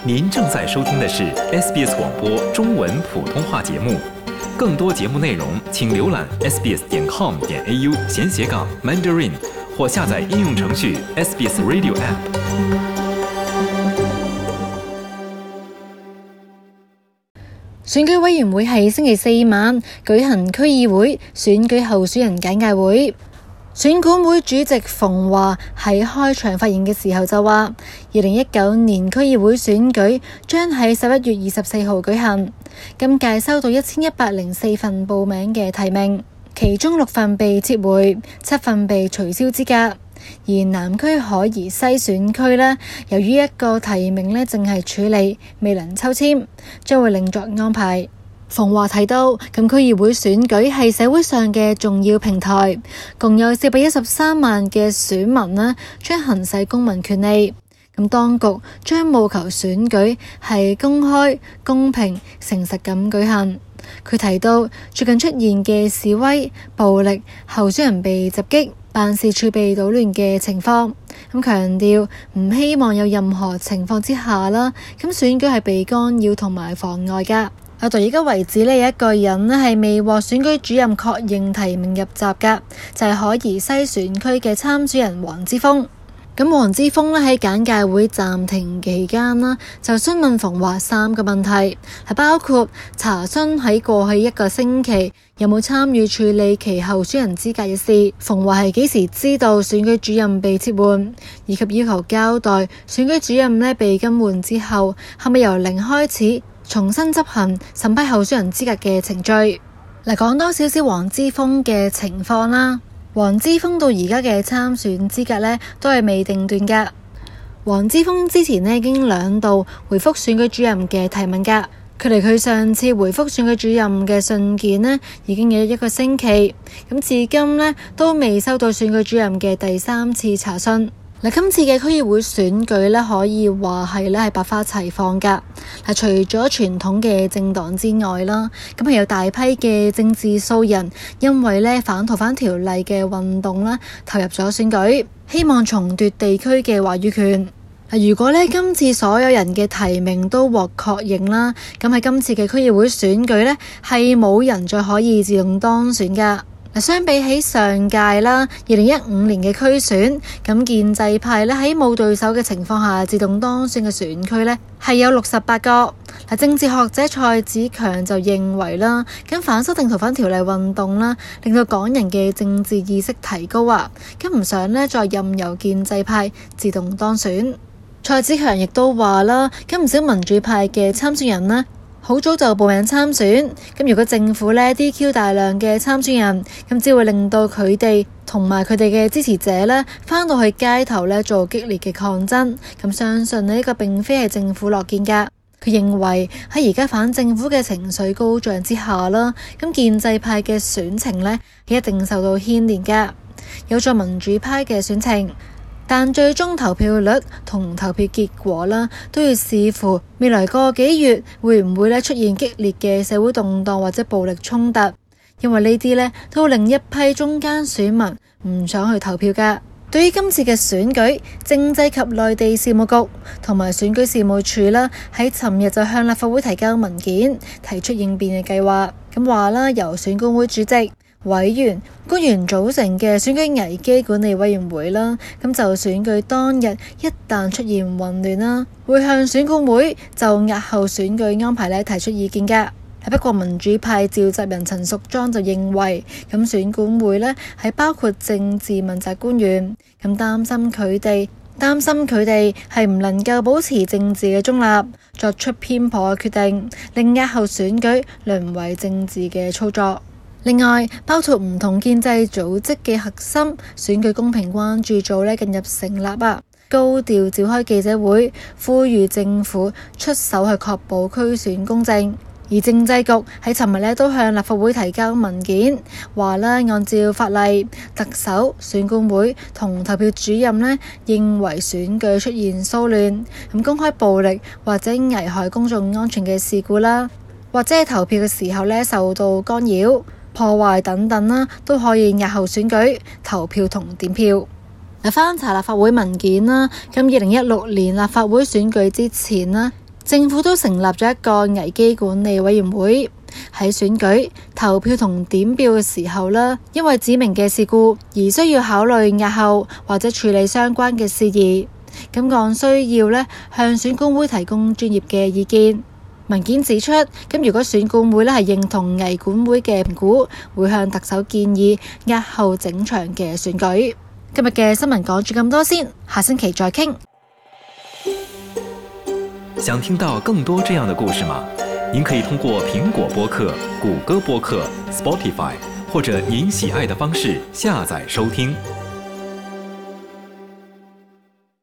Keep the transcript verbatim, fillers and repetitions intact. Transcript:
您正在收听的是 S B S 广播中文普通话节目。更多节目内容，请浏览 s b s 点 com 点 a u 闲斜杠 Mandarin 或下載應用程序 S B S Radio App。 選舉委員會喺星期四晚舉行區議會選舉候選人簡介會。選管會主席馮驊喺開場發言嘅時候就話，二零一九年區議會選舉將喺十一月二十四號舉行。今屆收到一千一百零四份報名嘅提名，其中六份被撤回，七份被取消資格。而南區海怡西選區呢，由於一個提名呢正係處理，未能抽籤，將會另作安排。馮驊提到，咁區議會選舉係社會上嘅重要平台，共有四百一十三萬嘅選民呢將行使公民權利。咁當局將務求選舉係公開、公平、誠實咁舉行。佢提到最近出現嘅示威、暴力、候選人被襲擊、辦事處被搗亂嘅情況，咁強調唔希望有任何情況之下啦，咁選舉係被干擾同埋妨礙㗎。啊，到而家為止呢，有一個人呢係未獲選舉主任確認提名入閘㗎，就係海怡西選區嘅參選人黃之鋒。咁黃之鋒呢喺簡介會暫停期間啦，就詢問馮驊三個問題，係包括查詢喺過去一個星期有冇參與處理其候選人資格嘅事，馮驊係幾時知道選舉主任被撤換，以及要求交代選舉主任呢被更換之後係咪由零開始重新執行審批候選人資格嘅程序。嚟講多少少黃之鋒嘅情況啦。黃之鋒到而家嘅參選資格呢都係未定斷㗎。黃之鋒之前呢已經兩度回覆選舉主任嘅提問㗎，距離佢上次回覆選舉主任嘅信件呢已經有一個星期，咁至今呢都未收到選舉主任嘅第三次查詢。嗱，今次嘅區議會選舉咧，可以話係咧係百花齊放㗎。嗱，除咗傳統嘅政黨之外啦，咁係有大批嘅政治素人，因為咧反逃犯條例嘅運動啦，投入咗選舉，希望重奪地區嘅話語權。嗱，如果咧今次所有人嘅提名都獲確認啦，咁喺今次嘅區議會選舉咧，係冇人再可以自動當選㗎。相比起上屆啦，二零一五年嘅區選，咁建制派咧喺冇對手嘅情況下自動當選嘅選區咧係有六十八個。嗱，政治學者蔡子強就認為啦，咁反修訂逃犯條例運動啦，令到港人嘅政治意識提高啊，咁唔想咧再任由建制派自動當選。蔡子強亦都話啦，咁唔少民主派嘅參選人呢，好早就報名參選，咁如果政府呢 D Q 大量嘅參選人，咁只會令到佢哋同埋佢哋嘅支持者呢返到去街頭呢做激烈嘅抗爭，咁相信呢個並非係政府樂見㗎。佢認為喺而家反政府嘅情緒高漲之下啦，咁建制派嘅選情呢係一定受到牽連㗎，有助民主派嘅選情。但最終投票率同投票結果啦，都要視乎未來個幾月會唔會咧出現激烈嘅社會動盪或者暴力衝突，因為呢啲咧都會令一批中間選民唔想去投票㗎。對於今次嘅選舉，政制及內地事務局同埋選舉事務處啦，喺尋日就向立法會提交文件，提出應變嘅計劃，咁話啦，由選管會主席、委員、官員組成嘅選舉危機管理委員會啦，咁就選舉當日一旦出現混亂啦，會向選管會就押後選舉安排咧提出意見㗎。不過民主派召集人陳淑莊就認為，咁選管會呢係包括政治問責官員，咁擔心佢哋擔心佢哋係唔能夠保持政治嘅中立，作出偏頗嘅決定，令押後選舉淪為政治嘅操作。另外，包括唔同建制組織嘅核心選舉公平關注組呢近日成立啊，高調召開記者會，呼籲政府出手去確保區選公正。而政制局喺尋日呢都向立法會提交文件，話呢按照法例，特首、選管會同投票主任呢認為選舉出現騷亂、咁公開暴力或者危害公眾安全嘅事故啦，或者係投票嘅時候呢受到干擾、破壞等等啦，都可以押後選舉、投票同點票。翻查立法會文件啦，咁二零一六年立法會選舉之前啦， 政府都成立咗一個危機管理委員會，喺選舉、投票同點票嘅時候啦，因為指明嘅事故而需要考慮押後或者處理相關嘅事宜，咁按需要咧向選管會提供專業嘅意見。文件指出，咁如果選管會咧係認同危管會嘅評估，會向特首建議押後整場嘅選舉。今日嘅新聞講住咁多先，下星期再傾。 想聽到更多這樣的故事嗎？您可以通過蘋果播客、谷歌播客、Spotify 或者您喜愛的方式下載收聽。